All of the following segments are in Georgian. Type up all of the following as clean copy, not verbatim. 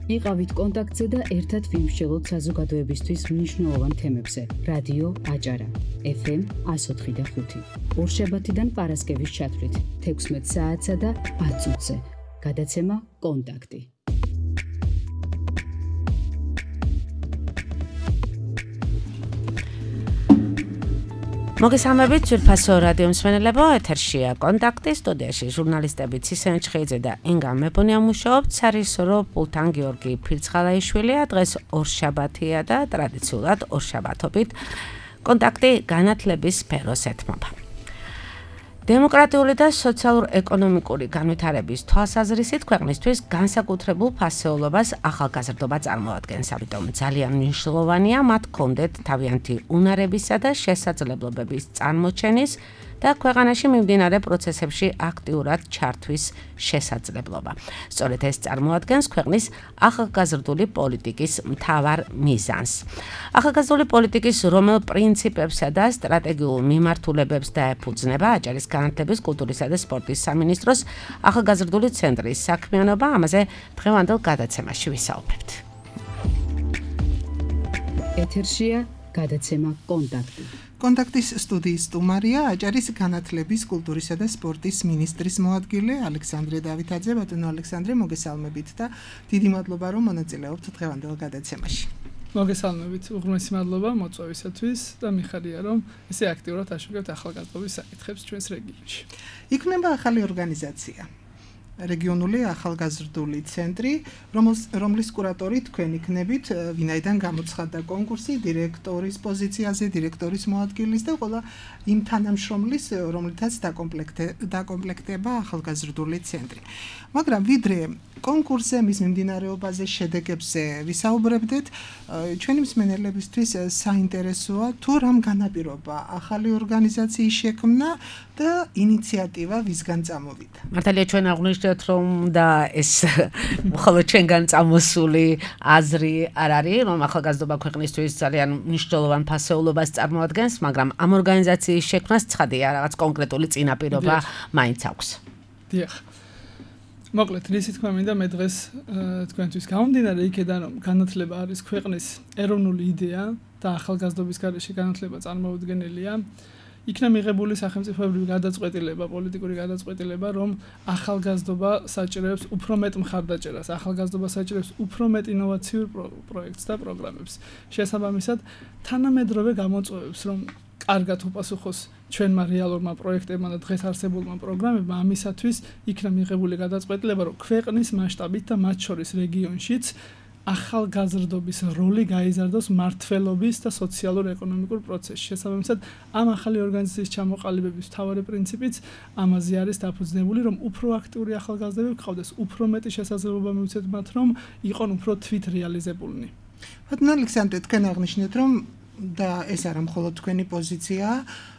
იყავით კონტაქტზე და ერთად ვიმსჯელოთ საზოგადოებისთვის მნიშვნელოვან თემებზე. რადიო აჭარა, FM 104.5. ორშაბათიდან პარასკევის ჩათვლით 16 საათსა და 10 წუთზე. გადაცემა კონტაქტი. მოგესალმებით ძვირფასო რადიო მსმენელებო, ეთერშია კონტაქტი, სტუდიაში ჟურნალისტები ცისენ ჩხეიძე და ინგა მეპონია მუშაობთ. არის რომ პულთან გიორგი ფირცხალაიშვილია. დღეს ორშაბათია და ტრადიციულად ორშაბათობით კონტაქტი განათლების სფეროს ეთმობა. დემოკრატიული და სოციალურ-ეკონომიკური განვითარების თვალსაზრისით ქვეყნისთვის განსაკუთრებულ ფასეულობას ახალგაზრდობა წარმოადგენს. ამიტომ ძალიან მნიშვნელოვანია მათ ჰქონდეთ თავიანთი უნარებისა და შესაძლებლობების წარმოჩენის და ქვეყანაში მიმდინარე პროცესებში აქტიურად ჩართვის შესაძლებლობა. სწორედ ეს წარმოადგენს ქვეყნის ახალგაზრდული პოლიტიკის მთავარ მიზანს. ახალგაზრდული პოლიტიკის რომელ პრინციპებსა და სტრატეგიულ მიმართულებებს დაეფუძნება აჭარის განათლების, კულტურისა და სპორტის სამინისტროს ახალგაზრდული ცენტრის საქმიანობა, ამაზე დღევანდელ გადაცემაში ვისაუბრებთ. ეთერშია გადაცემა კონტაქტი. კონტაქტის სტუდიის სტუმარია აჭარის განათლების, კულტურისა და სპორტის მინისტრის მოადგილე ალექსანდრე დავითაძე. ბატონო ალექსანდრე, მოგესალმებით და დიდი მადლობა რომ მონაწილეობთ დღევანდელ გადაცემაში. მოგესალმებით, უღრმესი მადლობა მოწვევისათვის და მიხარია რომ ესე აქტიურად აშუქებთ ახალგაზრდობის საკითხებს ჩვენს რეგიონში. იქნება ახალი ორგანიზაცია, რეგიონული ახალგაზრდული ცენტრი, რომლის კურატორი თქვენ იქნებით, ვინაიდან გამოცხადდა კონკურსი დირექტორის პოზიციაზე, დირექტორის მოადგილის და ყველა იმ თანამშრომლის, რომლითაც დაკომპლექტება ახალგაზრდული ცენტრი. მაგრამ ვიდრე კონკურსზე, მის მიმდინარეობაზე, შედეგებზე ვისაუბრებდეთ, ჩვენი მსმენელებისთვის საინტერესოა თუ რამ განაპირობა ახალი ორგანიზაციის შექმნა და ინიციატივა ვისგან წამოვიდა. მართალია ჩვენ აღვნიშნეთ რომ და ეს მხოლოდ ჩვენგან წამოსული აზრი არ არის, რომ ახალგაზრდობა ქვეყნისთვის ძალიან მნიშვნელოვან ფასეულობას წარმოადგენს, მაგრამ ამ ორგანიზაციის შექმნას ცხადია რაღაც კონკრეტული წინაპირობა მაინც აქვს. დიახ. მოკლედ, რისი თქმა მინდა მე დღეს თქვენთვის გამომდინარე იქედან რომ განათლება არის ქვეყნის ეროვნული იდეა და ახალგაზრდობის გარეშე განათლება წარმოუდგენელია. იქნა მიღებული სახელმწიფოებრივი გადაწყვეტილება, პოლიტიკური გადაწყვეტილება, რომ ახალგაზრდობა საჭიროებს უფრო მეტ მხარდაჭერას, ახალგაზრდობა საჭიროებს უფრო მეტ ინოვაციურ პროექტს და პროგრამებს. შესაბამისად, თანამედროვე გამოწვევებს, რომ კარგად უპასუხოს ჩვენმა რეალურმა პროექტებმა და დღეს არსებულმა პროგრამებმა, ამისათვის იქნა მიღებული გადაწყვეტილება, რომ ქვეყნის მასშტაბით და მათ შორის რეგიონშიც ახალგაზრდობის როლი გაიზარდოს მმართველობის და სოციალურ-ეკონომიკურ პროცესში. შესაბამისად, ამ ახალი ორგანიზაციის ჩამოყალიბების მთავარი პრინციპიც ამაზე არის დაფუძნებული, რომ უფრო აქტიური ახალგაზრდები გყავდეს, უფრო მეტი შესაძლებლობა მივცეთ მათ, რომ იყვნენ უფრო თვითრეალიზებულნი. ბატონო ალექსანდრე, თქვენ აღნიშნეთ, რომ და ეს არა მხოლოდ თქვენი პოზიცია,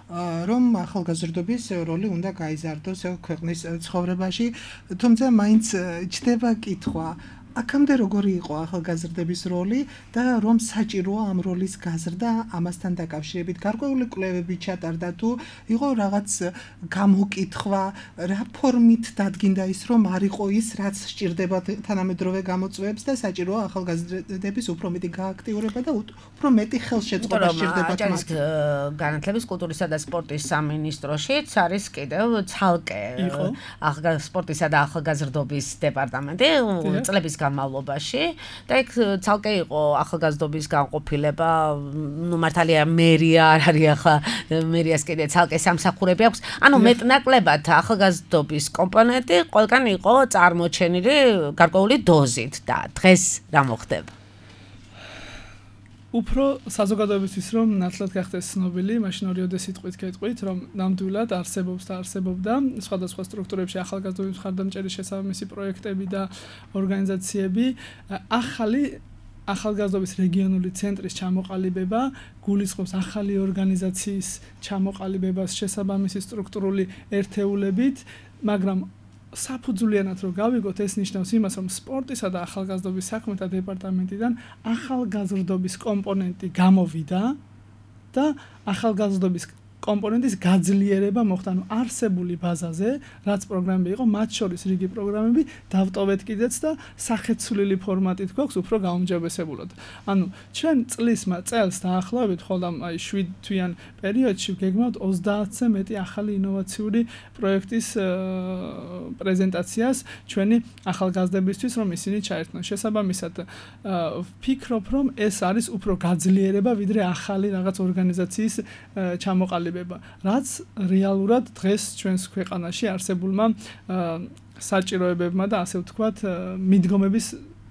რომ ახალგაზრდობის როლი უნდა გაიზარდოს ქვეყნის ცხოვრებაში, თუმცა მაინც ჩდება კითხვა, აქამდე როგორი იყო ახალგაზრდების როლი და რომ საჭიროა ამ როლის გაზრდა ამასთან დაკავშირებით გარკვეული კვლევები ჩატარდა თუ იყო რაღაც გამოკითხვა, რა ფორმით დადგინდა ის, რომ არ იყო ის, რაც სჭირდება თანამედროვე გამოწვევებს და საჭიროა ახალგაზრდების უფრო მეტი გააქტიურება და უფრო მეტი ხელშეწყობა სჭირდება აჭარის განათლების, კულტურისა და სპორტის სამინისტროშიც არის კიდევ ცალკე სპორტისა და ახალგაზრდობის დეპარტამენტი წლების განმავლობაში და იქ ცალკე იყო ახალგაზრდობის განყოფილება, მართალია მერია არ არის ახლა მერიას კიდე ცალკე სამსახურები აქვს. ანუ მეტნაკლებად ახალგაზრდობის კომპონენტი ყველგან იყო წარმოჩენილი გარკვეული დოზით და დღეს რა მოხდება? უფრო საზოგადოებისთვის რომ ნათლად გახდეს ცნობილი, მაშინ ორიოდე სიტყვით გეტყვით, რომ ნამდვილად არსებობს და არსებობდა სხვადასხვა სტრუქტურებში ახალგაზრდობის მხარდამჭერის შესაბამისი პროექტები და ორგანიზაციები. ახალი ახალგაზრდობის რეგიონული ცენტრის ჩამოყალიბება გულისხმობს ახალი ორგანიზაციის ჩამოყალიბებას შესაბამისი სტრუქტურული ერთეულებით, მაგრამ საფუძვლიანად რომ გავიგოთ, ეს ნიშნავს იმას, რომ სპორტისა და ახალგაზრდობის საქმეთა დეპარტამენტიდან ახალგაზრდობის კომპონენტი გამოვიდა და ახალგაზრდობის კომპონენტის გაძლიერება მოხდა, ანუ არსებული ბაზაზე, რაც პროგრამები იყო, მათ შორის რიგი პროგრამები დავტოვეთ კიდეც და სახეცვლილი ფორმატით გვაქვს უფრო გაუმჯობესებულად. ანუ ჩვენ წელს დაახლოებით ხოლმე აი 7 თვიან პერიოდში გეგმავთ 30-ზე მეტი ახალი ინოვაციური პროექტის პრეზენტაციას ჩვენი ახალგაზრდებისთვის, რომ ისინი ჩაერთონ. შესაბამისად, ვფიქრობ, რომ ეს არის უფრო გაძლიერება, ვიდრე ახალი რაღაც ორგანიზაციის ჩამოყალიბება, რაც რეალურად დღეს ჩვენს ქვეყანაში არსებულმა საჭიროებებმა და ასე ვთქვათ, მიდგომების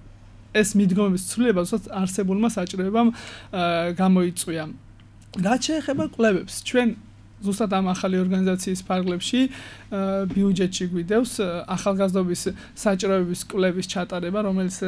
ცვლილება, ზუსტად არსებულმა საჭიროებამ გამოიწვია. რაც შეეხება კვლევებს, ჩვენ ზუსტად ამ ახალი ორგანიზაციის ფარგლებში ბიუჯეტში გვიდევს ახალგაზრდობის საჭიროებების კვლევის ჩატარება,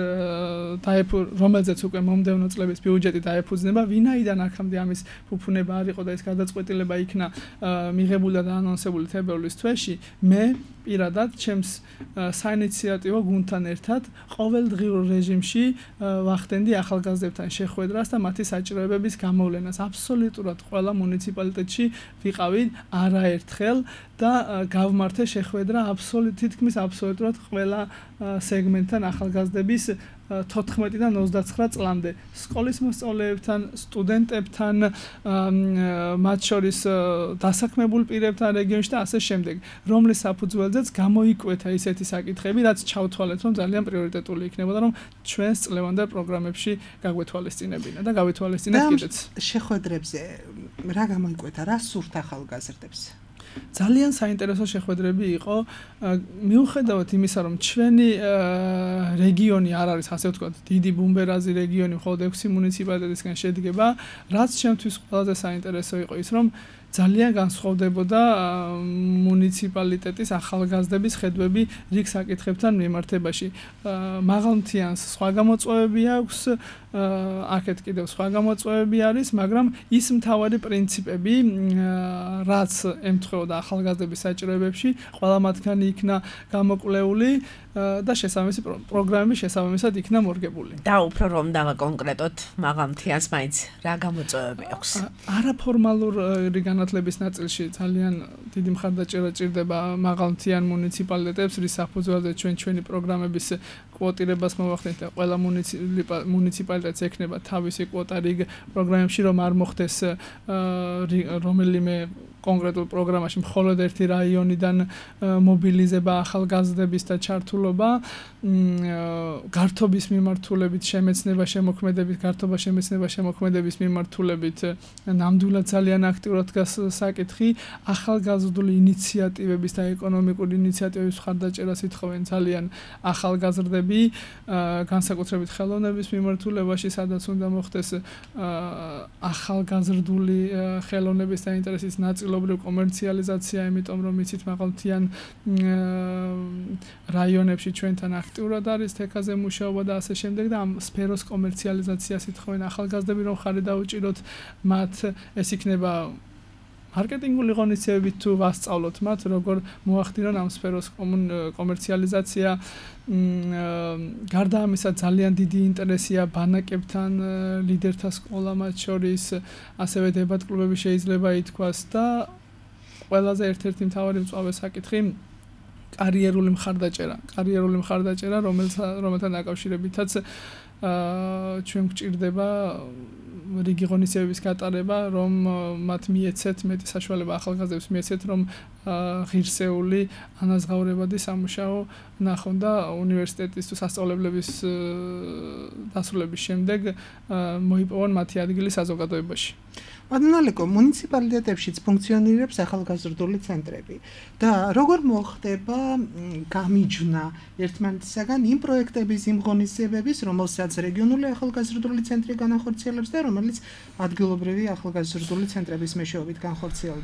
რომელზეც უკვე მომდევნო წლების ბიუჯეტი დაეფუძნება, ვინაიდან აქამდე ამის ფუფუნება არ იყო და ეს გადაწყვეტილება იქნა მიღებული და დაანონსებული თებერვლის თვეში, მე პირადად ჩემს საინიციატივო გუნდთან ერთად ყოველდღიურ რეჟიმში ვახდენდი ახალგაზრდებთან შეხვედრას და მათი საჭიროებების გამოვლენას. აბსოლუტურად ყველა მუნიციპალიტეტში ვიყავი არაერთხელ და გავმართე შეხვედრა თითქმის აბსოლუტურად ყველა სეგმენტთან ახალგაზრდების 14-დან 29 წლამდე სკოლის მოსწავლეებთან, სტუდენტებთან, მათ შორის დასაქმებულ პირებთან რეგიონში და ასე შემდეგ, რომლის საფუძველზეც გამოიკვეთა ისეთი საკითხები, რაც ჩავთვალეთ, რომ ძალიან პრიორიტეტული იქნებოდა, რომ ჩვენს წლევანდელ პროგრამებში გაგვეთვალისწინებინა და გავითვალისწინეთ კიდეც. შეხვედრებზე რა გამოიკვეთა, რა სურთ ახალგაზრდებს? ძალიან საინტერესო შეხვედრები იყო, მიუხედავად იმისა, რომ ჩვენი რეგიონი არ არის, ასე ვთქვათ, დიდი ბუმბერაზი რეგიონი, მხოლოდ 6 მუნიციპალიტეტისგან შედგება, რაც ჩემთვის ყველაზე საინტერესო იყო ის, რომ ძალიან განსხვავდებოდა მუნიციპალიტეტის ახალგაზრდების ხედვები რიგ საკითხებთან მიმართებაში. მაღალმთიანს სხვა გამოწვევები აქვს, აქეთ კიდევ სხვა გამოწვევები არის, მაგრამ ის მთავარი პრინციპები, რაც ემთხვეოდა ახალგაზრდების საჭიროებებში, ყველა მათგანი იქნა გამოკვლეული და შესაბამისი პროგრამები შესაბამისად იქნა მორგებული. და უფრო რომ დავაკონკრეტოთ მაღალმთიანს მაინც რა გამოწვევები აქვს? არაფორმალური განათლების ნაწილში ძალიან დიდი მხარდაჭერა ჭირდება მაღალმთიან მუნიციპალიტეტებს, რის საფუძველზე ჩვენი პროგრამების კვოტირებას მოვახდენთ და ყველა მუნიციპალიტეტს ექნება თავისი კვოტა რიგ პროგრამებში, რომ არ მოხდეს რომელიმე კონკრეტულ პროგრამაში მხოლოდ ერთი რაიონიდან მობილიზება ახალგაზრდების და ჩართულობა, გართობის მიმართულებით, გართობა-შემეცნება-შემოქმედების მიმართულებით ნამდვილად ძალიან აქტიურად დგას საკითხი, ახალგაზრდული ინიციატივების და ეკონომიკური ინიციატივების მხარდაჭერას ითხოვენ ძალიან ახალგაზრდები, განსაკუთრებით ხელოვნების მიმართულებაში, სადაც უნდა მოხდეს ახალგაზრდული ხელოვნების და ინტერესის ნაწილობრივ კომერციალიზაცია, იმიტომ რომ იცით მაღალმთიან რაიონებში ჩვენთან აქტიურად არის თექაზე მუშაობა და ასე შემდეგ და ამ სფეროს კომერციალიზაციას ითხოვენ ახალგაზრდები, რომ ხარი დაუჭიროთ მათ, ეს იქნება მარკეტინგული ღონისძიებებით თუ ვასწავლოთ მათ, როგორ მოახდინონ ამ სფეროს კომერციალიზაცია. გარდა ამისა ძალიან დიდი ინტერესია ბანაკებთან, ლიდერთა სკოლა მათ შორის, ასევე დებატ კლუბები შეიძლება ითქვას და ყველაზე ერთ-ერთი მთავარი მწვავე საკითხი კარიერული მხარდაჭერა, რომელთან დაკავშირებითაც ჩვენ გვჭირდება რიგი ღონისძიებების გატარება, რომ მათ მიეცეთ მეტი საშუალება ახალგაზრდებს მიეცეთ, რომ ღირსეული ანაზღაურებადი სამუშაო ნახონ და უნივერსიტეტის თუ სასწავლებლების დასრულების შემდეგ მოიპოვონ მათი ადგილი საზოგადოებაში. ადნალეკო მუნიციპალიტეტებშიც ფუნქციონირებს ახალგაზრდული ცენტრები და როგორ მოხდება გამიჯვნა ერთმანეთისაგან იმ პროექტების, იმ ღონისძიებების, რომელსაც რეგიონული ახალგაზრდული ცენტრი განახორციელებს და რომელიც ადგილობრივი ახალგაზრდული ცენტრების მეშვეობით განხორციელდება?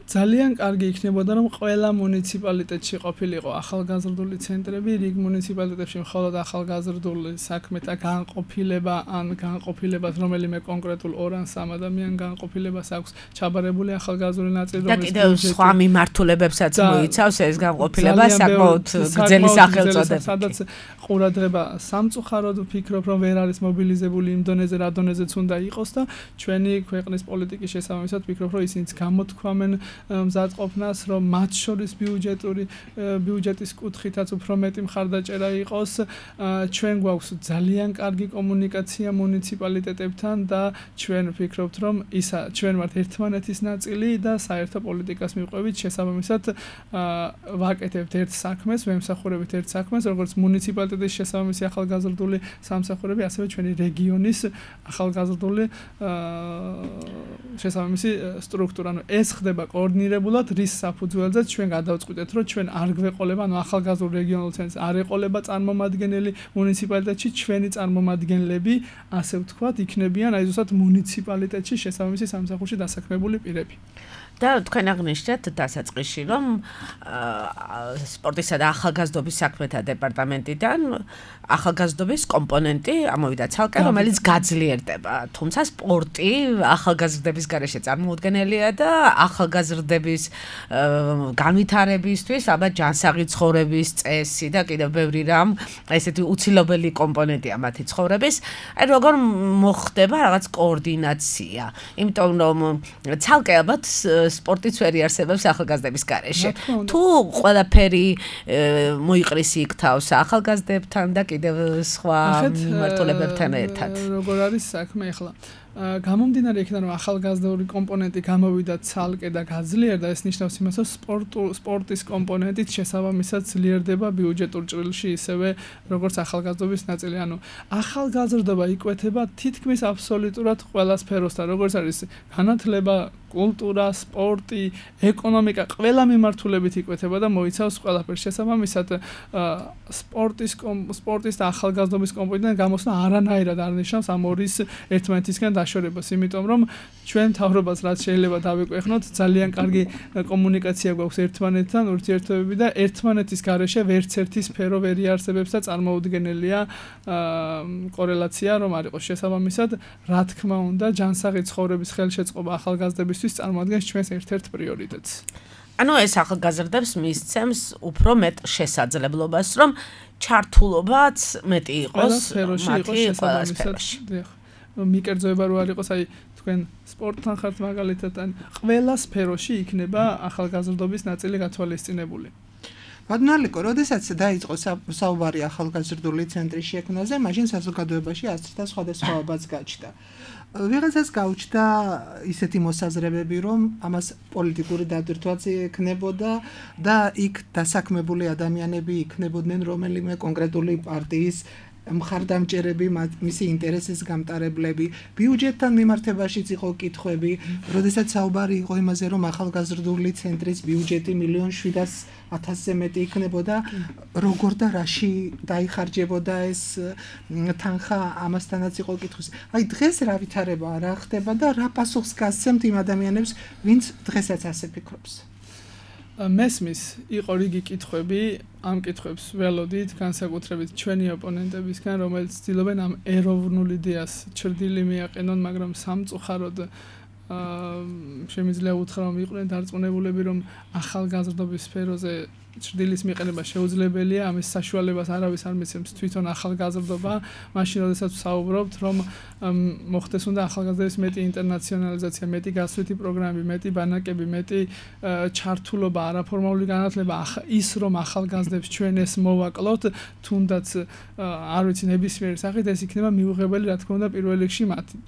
ძალიან კარგი იქნებოდა რომ ყველა მუნიციპალიტეტში ყოფილიყო ახალგაზრდული ცენტრები, რიგ მუნიციპალიტეტებში მხოლოდ ახალგაზრდული საქმეთა განყოფილება ან განყოფილებას რომელიმე კონკრეტულ 2 ან 3 ადამიან განყოფილებას აქვს ჩაბარებული ახალგაზრდული ნაწილი და კიდევ სხვა მიმართულებებსაც მოიცავს ეს განყოფილება საკმაოდ გრძელი სახელწოდებებით. სადაც ყურადღება სამწუხაროდ ვფიქრობ რომ ვერ არის მობილიზებული იმ დონეზე რა დონეზეც უნდა იყოს და ჩვენი ქვეყნის პოლიტიკის შესაბამისად ვფიქრობ რომ ისინიც გამოთქვამენ მზადყოფნას რომ მათ შორის ბიუჯეტის კუთხითაც უფრო მეტი მხარდაჭერა იყოს ჩვენ გვაქვს ძალიან კარგი კომუნიკაცია მუნიციპალიტეტებთან და ჩვენ ვფიქრობთ რომ ისა ჩვენ ვართ ერთმანეთის ნაწილი და საერთო პოლიტიკას მივყვებით შესაბამისად ვაკეთებთ ერთ საქმეს ვემსახურებით ერთ საქმეს როგორც მუნიციპალიტეტის შესაბამისი ახალგაზრდული სამსახურები ასევე ჩვენი რეგიონის ახალგაზრდული შესაბამისი სტრუქტურა ანუ ეს ხდება კოორდინირებულად რის საფუძველზე ჩვენ გადავწყვიტეთ რომ ჩვენ არ გვეყოლება ანუ ახალგაზრდულ რეგიონულ ცენტრს არ ეყოლება წარმომადგენელი მუნიციპალიტეტში ჩვენი წარმომადგენლები ასე ვთქვათ იქნებიან აი ზუსტად მუნიციპალიტეტში შესაბამისი სამსახურში დასაქმებული პირები და თქვენ აღნიშნეთ დასაწყისში რომ სპორტისა და ახალგაზრდობის საქმეთა დეპარტამენტიდან ახალგაზრდობის კომპონენტი ამოვიდა ცალკე რომელიც გაძლიერდება თუმცა სპორტი ახალგაზრდების გარეშე წარმოუდგენელია და ახალგაზრდების განვითარებისთვის ალბათ ჯანსაღი ცხოვრების წესი და კიდევ ბევრი რამ ესეთი უცილობელი კომპონენტია მათი ცხოვრების აი როგორ მოხდება რაღაც კოორდინაცია იმიტომ რომ ცალკე ალბათ სპორტიც ვერ იარსებებს ახალგაზრდების გარეშე. თუ ყველაფერი მოიყრისი იქ თავს ახალგაზრდებთან და კიდევ სხვა მიმართულებებთან ერთად. როგორ არის საქმე ახლა? გამომდინარე იქიდან რომ ახალგაზრდული კომპონენტი გამოვიდა ცალკე და გაძლიერდა ეს ნიშნავს იმას რომ სპორტის კომპონენტით შესაბამისად ძლიერდება ბიუჯეტურ ჭრილში ისევე როგორც ახალგაზრდობის ნაწილი ანუ ახალგაზრდობა იკვეთება თითქმის აბსოლუტურად ყველა სფეროსთან როგორც არის განათლება კულტურა, სპორტი, ეკონომიკა ყველა მიმართულებით იკვეთება და მოიცავს ყველაფერს შესაბამისად სპორტის და ახალგაზრდობის კომპონენტიდან გამოსვლა არანაირად არ ნიშნავს ამ ორის ერთმანეთისგან დაშორებას, იმიტომ რომ ჩვენ მთავრობას რაც შეიძლება დავიკვეხნოთ, ძალიან კარგი კომუნიკაცია გვაქვს ერთმანეთთან, ურთიერთობები და ერთმანეთის გარეშე ვერც ერთი სფერო ვერ იარსებებს და წარმოუდგენელია კორელაცია რომ არ იყოს შესაბამისად, რა თქმა უნდა, ჯანსაღი ცხოვრების ხელშეწყობა ახალგაზრდებისთვის წარმოადგენს ჩვენს ერთ-ერთ პრიორიტეტს. ანუ ეს ახალგაზრდებს მისცემს უფრო მეტ შესაძლებლობას, რომ ჩართულობაც მეტი იყოს მათი სფეროში. მიკერძოება რო არ იყოს, აი თქვენ სპორტთან ხართ მაგალითად, ან ყველა სფეროში იქნება ახალგაზრდობის ნაწილი გათვალისწინებული. ბატონალიკო, როდესაც დაიწყო საუბარი ახალგაზრდული ცენტრის შექმნაზე, მაშინ საზოგადოებაში ასრთა სხვადასხვაობაც გაჩნდა. ვიღაცას გაუჩნდა ისეთი მოსაზრებები, რომ ამას პოლიტიკური დადვირთვაც ექნებოდა და იქ დასაქმებული ადამიანები იქნებოდნენ რომელიმე კონკრეტული პარტიის მხარდამჭერები, მისი ინტერესის გამტარებლები, ბიუჯეტთან მიმართებაშიც იყო კითხვები, როდესაც საუბარი იყო იმაზე, რომ ახალგაზრდული ცენტრის ბიუჯეტი 1,700,000-ზე მეტი იქნებოდა, როგორ და რაში დაიხარჯებოდა ეს თანხა, ამასთანაც იყო კითხვის. აი დღეს რა ვითარება, რა ხდება და რა პასუხს გასცემთ იმ ადამიანებს, ვინც დღესაც ასე ფიქრობს? მესმის იყო რიგი კითხვები, ამ კითხვებს ველოდით განსაკუთრებით ჩვენი ოპონენტებისგან, რომელიც ცდილობენ ამ ეროვნულ იდეას ჩრდილი მიაყენონ, მაგრამ სამწუხაროდ შემიძლია უთხრა რომ იყვნენ დარწმუნებულები, რომ ახალგაზრდობის სფეროზე ჩრდილის მიყენება შეუძლებელია, ამის საშუალებას არავის არ მისცემს თვითონ ახალგაზრდობა, მაშინ როდესაც ვსაუბრობთ, რომ მოხდეს უნდა ახალგაზრდების მეტი ინტერნაციონალიზაცია, მეტი გასვლითი პროგრამები, მეტი ბანაკები, მეტი ჩართულობა, არაფორმალური განათლება, ის რომ ახალგაზრდებს ჩვენ ეს მოვაკლოთ, თუნდაც არ ვიცი ნებისმიერი სახით ეს იქნება მიუღებელი, რა თქმა უნდა, პირველ რიგში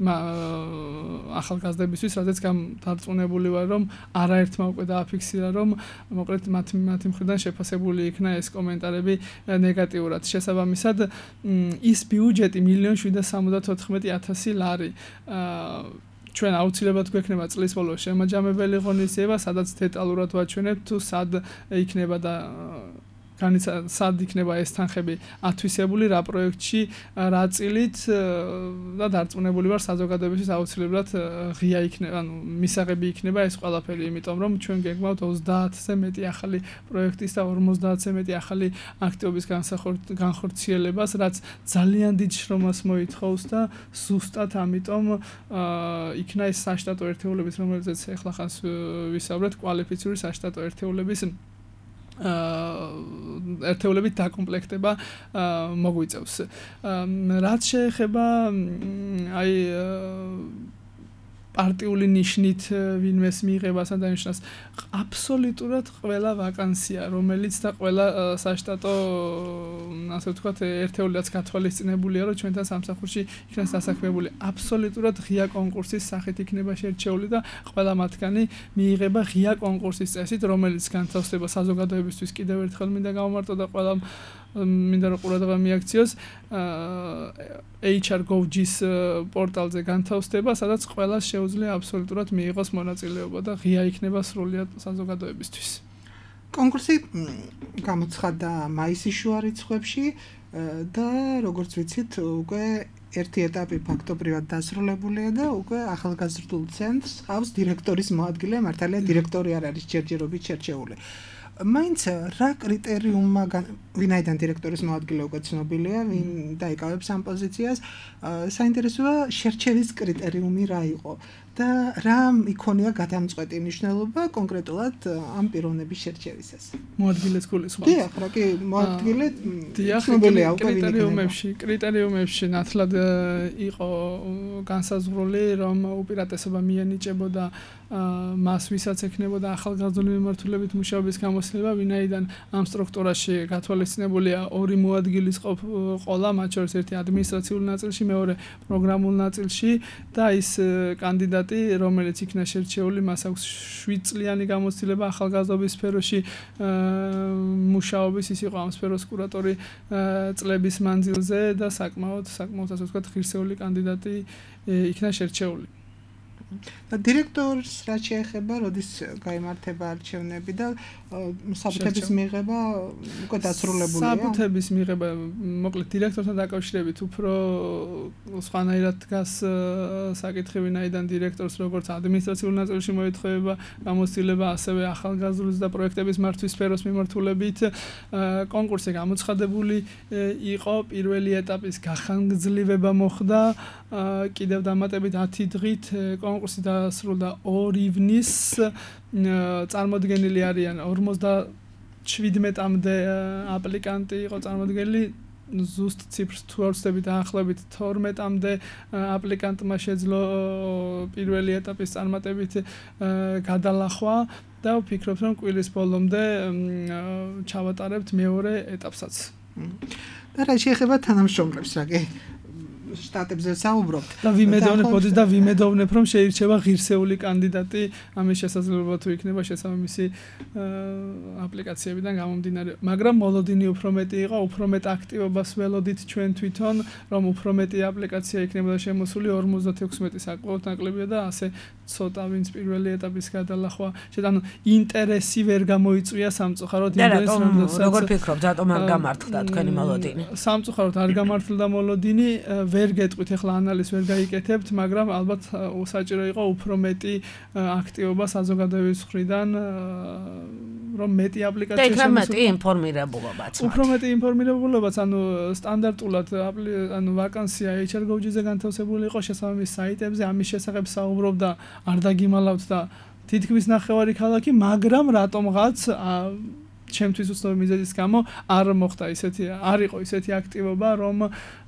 ახალგაზრდებისთვის, რადგან დარწმუნებული ვარ, რომ არაერთმა უკვე დააფიქსირა, რომ მოკლედ მათი მხრიდან შეფასებული იქნა ეს კომენტარები ნეგატიურად. შესაბამისად, ის ბიუჯეტი 1,774,000 ლარი ჩვენ აუცილებლად გვექნება წლის ბოლოს შემაჯამებელი ღონისძიება, სადაც დეტალურად ვაჩვენებთ თუ სად იქნება და სად იქნება ეს თანხები ათვისებული რა პროექტში რა წილით და დარწმუნებული ვარ საზოგადოებისთვის აუცილებლად ღია იქნება, ანუ მისაღები იქნება ეს ყველაფერი, იმიტომ რომ ჩვენ გეგმავთ 30-ზე მეტი ახალი პროექტის და 50-ზე მეტი ახალი აქტივობის განხორციელებას, რაც ძალიან დიდ შრომას მოითხოვს და ზუსტად ამიტომ იქნა ეს საშტატო ერთეულების, რომელზეც ახლა ხანს ვისაუბრეთ, კვალიფიციური საშტატო ერთეულების ერთეულებით დაკომპლექტება მოგვიწევს. რაც შეეხება აი პარტიული ნიშნით ვინმეს მიიღებასა და ნიშნას აბსოლუტურად ყველა ვაკანსია, რომელიც და ყველა საშტატო ასე ვთქვათ ერთეულიც გათვალისწინებულია, რომ ჩვენთან სამსახურში იქნას დასაქმებული აბსოლუტურად ღია კონკურსის სახით იქნება შერჩეული და ყველა მათგანი მიიღება ღია კონკურსის წესით, რომელიც განთავსდება საზოგადოებისთვის კიდევ ერთხელ მინდა გავმარტო და ყველა მინდა რომ ყურადღება მიაქციოს HR.gov.gis პორტალზე განთავსდება, სადაც ყველას შეუძლია აბსოლუტურად მიიღოს მონაწილეობა და ღია იქნება სრულად საზოგადოებისთვის. კონკურსი გამოცხადდა მაისის შუა რიცხვებში და როგორც ვიცით, უკვე ერთი ეტაპი ფაქტობრივად დასრულებულია და უკვე ახალგაზრდულ ცენტრს ყავს დირექტორის მოადგილე, მართალია დირექტორი არ არის ჯერჯერობით შერჩეული. მაინც რა კრიტერიუმმა ვინაიდან დირექტორის მოადგილე უკვე ცნობილია, ვინ დაიკავებს ამ პოზიციას, საინტერესოა შერჩევის კრიტერიუმი რა იყო და რა იქონია გადამწყვეტი მნიშვნელობა კონკრეტულად ამ პიროვნების შერჩევისას. მოადგილეს გულისხმობთ. დიახ, რა კი მოადგილე ცნობილია უკვე კრიტერიუმებში ნათლად იყო განსაზღვრული, რომ უპირატესობა მიენიჭებოდა მას ვისაც ექნებოდა ახალგაზრდული მიმართულებით მუშაობის გამოცდილება, ვინაიდან ამ სტრუქტურაში გათვალისწინებულია ორი მოადგილის ყოლა, მათ შორის ერთი ადმინისტრაციულ ნაწილში, მეორე პროგრამულ ნაწილში და ის კანდიდატი, რომელიც იქნა შერჩეული, მას აქვს 7 წლიანი გამოცდილება ახალგაზრდობის სფეროში მუშაობის, ის იყო ამ სფეროს კურატორი წლების მანძილზე და საკმაოდ ასე ვთქვათ ღირსეული კანდიდატი იქნა შერჩეული. დირექტორს რაც შეეხება, როდის გაიმართება არჩევნები და საბუთების მიღება უკვე დასრულებულია? საბუთების მიღება, მოკლედ დირექტორთან დაკავშირებით უფრო სხვანაირად დგას საკითხი, ვინაიდან დირექტორს როგორც ადმინისტრაციულ ნაწილში მოეთხოვება გამოცდილება, ასევე ახალგაზრდობის და პროექტების მართვის სფეროს მიმართულებით კონკურსი გამოცხადებული იყო, პირველი ეტაპის გახანგრძლივება მოხდა, კიდევ დამატებით 10 დღით კონკურსი დასრულდა 2 ივნის, წარმოდგენილი არიან 57-მდე აპლიკანტი იყო წარმოდგენილი, ზუსტ ციფრს თუ არ ვცდები დაახლოებით 12-მდე აპლიკანტმა შეძლო პირველი ეტაპის წარმატებით გადალახვა და ვფიქრობ, რომ კვირის ბოლომდე ჩავატარებთ მეორე ეტაპსაც. და რა შეეხება თანამშრომლებს, რა კი შტატებზე საუბრობთ და ვიმედოვნებ, რომ შეირჩევა ღირსეული კანდიდატი, ამის შესაძლებლობა თუ იქნება შესაბამისი აპლიკაციებიდან გამომდინარე. მაგრამ მოლოდინი უფრო მეტი იყო, უფრო მეტ აქტივობას ველოდით ჩვენ თვითონ, რომ უფრო მეტი აპლიკაცია იქნებოდა შემოსული, 56 საკმაოდ ნაკლებია და ასე ცოტა ვინც პირველი ეტაპის გადალახვა, ანუ ინტერესი ვერ გამოიწვია სამწუხაროდ იმდენს, რომელსაც როგორ ფიქრობთ, რატომ არ გამართლდა თქვენი მოლოდინი? სამწუხაროდ არ გამართლდა მოლოდინი, ვერ გეტყვით ახლა ანალიზს ვერ გაიკეთებთ, მაგრამ ალბათ საჭირო იყო უფრო μέτი აქტივობა საზოგადოების მხრიდან, რომ მეტი აპლიკაცია და იქნა მეტი ინფორმირებულობაც. უფრო მეტი ინფორმირებულობაც, ანუ სტანდარტულად ანუ ვაკანსია HR.gov.gis-ზე განთავსებული იყო შესაბამის საიტებზე, ამის შესახებ საუბრობდა, არ დაგიმალავთ და თითქმის ნახევარი ქალაქი, მაგრამ რატომღაც ჩემთვის უცნობი მიზეზის გამო არ მოხდა ისეთი, არ იყო ისეთი აქტივობა, რომ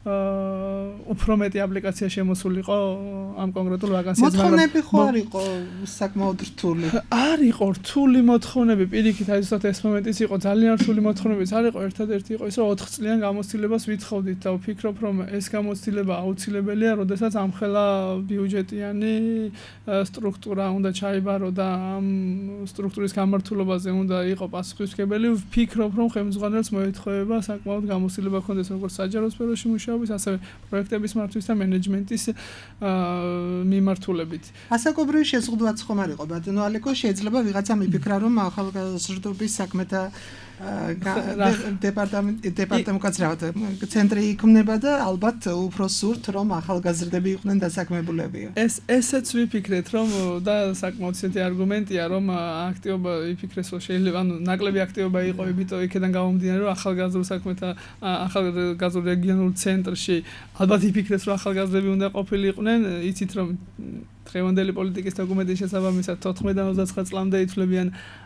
უფრო მეტი აპლიკაცია შემოსულიყო ამ კონკრეტულ ვაკანსიაზე. მოთხოვნები ხო არ იყო საკმაოდ რთული? არ იყო რთული მოთხოვნები, პირიქით, აი ზუსტად ეს მომენტიც იყო, ძალიან რთული მოთხოვნებიც არ იყო, ერთადერთი იყო ის, რომ 4 წლიან გამოცდილებას ვითხოვდით და ვფიქრობ, რომ ეს გამოცდილება აუცილებელია, როდესაც ამხელა ბიუჯეტიანი სტრუქტურა უნდა ჩაიბარო და ამ სტრუქტურის გამართულობაზე უნდა იყო პასუხისმგებელი. ვფიქრობ, რომ ხელმძღვანელს მოეთხოვება საკმაოდ გამოცდილება ჰქონდეს როგორც საჯარო სფეროში მუშაობის, ასევე პროექტების მართვის და მენეჯმენტის მიმართულებით. ასაკობრივი შეზღუდვაც ხომ არ იყო, ბატონო ალეკო, შეიძლება ვიღაცა მიფიქრა, რომ ახალგაზრდობის საქმეთა დეპარტამენტი ცენტრი იქმნება და ალბათ უფრო სურთ რომ ახალგაზრდები იყვნენ დასაქმებულებია. ესეც ვიფიქრეთ რომ და საკმაოდ ისეთი არგუმენტია რომ აქტივობა ვიფიქრეს რომ შეიძლება ანუ ნაკლები აქტივობა იყო იმიტომ იქიდან გამომდინარე რომ ახალგაზრდულ საქმეთა ახალგაზრდულ რეგიონულ ცენტრში ალბათ ვიფიქრეს რომ ახალგაზრდები უნდა ყოფილიყვნენ იცით რომ დღევანდელი პოლიტიკის დოკუმენტის შესაბამისად 14-დან 29 წლამდე ითვლებიან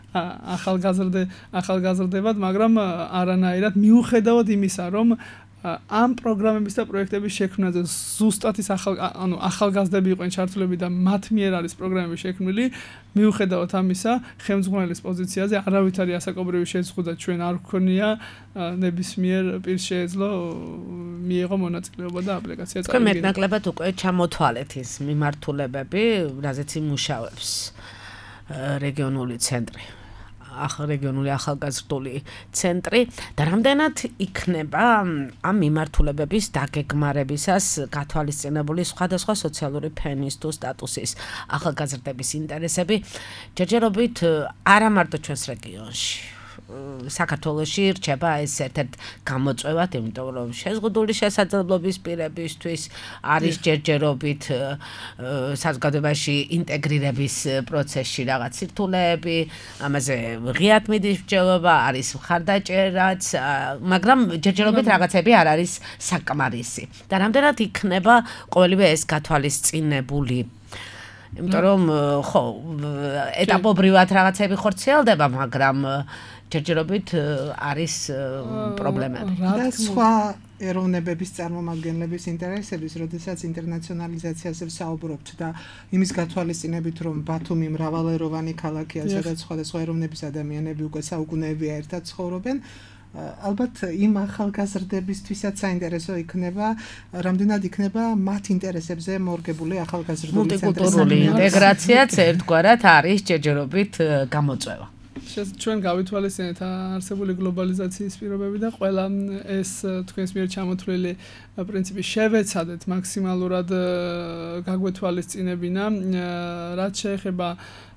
ახალგაზრდებად, მაგრამ არანაირად მიუხედავად იმისა, რომ ამ პროგრამების და პროექტების შექმნაზე ზუსტად ის ახალგაზრდები იყვნენ ჩართულები და მათ მიერ არის პროგრამები შექმნილი, მიუხედავად ამისა, ხელმძღვანელის პოზიციაზე არავითარი ასაკობრივი შეზღუდვა ჩვენ არ გვქონია, ნებისმიერ პირს შეეძლო მიიღო მონაწილეობა და აპლიკაცია წავიდა. თქვენ მეტნაკლებად უკვე ჩამოთვალეთ ის მიმართულებები, რაზეც იმუშავებს რეგიონული ცენტრი. რეგიონული ახალგაზრდული ცენტრი და რამდენად იქნება ამ მიმართულებების დაგეგმარებისას გათვალისწინებული სხვადასხვა სოციალური ფენის თუ სტატუსის ახალგაზრდების ინტერესები ჯერჯერობით არა მარტო ჩვენს რეგიონში საქართველოში რჩება ეს ერთ-ერთ გამოწვევად, იმიტომ რომ შეზღუდული შესაძლებლობის პირებისთვის არის ჯერჯერობით საზოგადოებაში ინტეგრირების პროცესში რაღაც სირთულეები, ამაზე ღიად მიდის მსჯელობა, არის მხარდაჭერაც, მაგრამ ჯერჯერობით რაღაცები არ არის საკმარისი. და რამდენად იქნება ყოველივე ეს გათვალისწინებული? იმიტომ რომ ხო, ეტაპობრივად რაღაცები ხორციელდება, მაგრამ ჯერჯერობით არის პრობლემები. და სხვა ეროვნებების წარმომადგენლების ინტერესების, როდესაც ინტერნაციონალიზაციაზე ვსაუბრობთ და იმის გათვალისწინებით, რომ ბათუმი მრავალეროვანი ქალაქია, სადაც სხვადასხვა ეროვნების ადამიანები უკვე საუკუნეებია ერთად ცხოვრობენ, ალბათ იმ ახალგაზრდებისთვისაც საინტერესო იქნება, რამდენად იქნება მათ ინტერესებზე მორგებული ახალგაზრდული ცენტრი. მულტიკულტურული ინტეგრაციაც ერთგვარად არის ჯერჯერობით გამოწვევა. ჩვენ გავითვალისწინეთ არსებული გლობალიზაციის პირობები და ყველა ეს თქვენს მიერ ჩამოთვლილი პრინციპი შევეცადეთ მაქსიმალურად გაგვეთვალისწინებინა, რაც შეეხება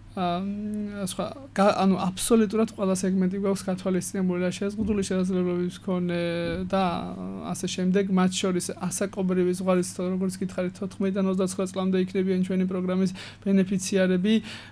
სხვა ანუ აბსოლუტურად ყველა სეგმენტი გვაქვს გათვალისწინებული და შეზღუდული შესაძლებლობების მქონე და ასე შემდეგ, მათ შორის ასაკობრივი ზღვარის როგორც გითხარით 14-დან 29 წლამდე იქნებიან ჩვენი პროგრამის ბენეფიციარები.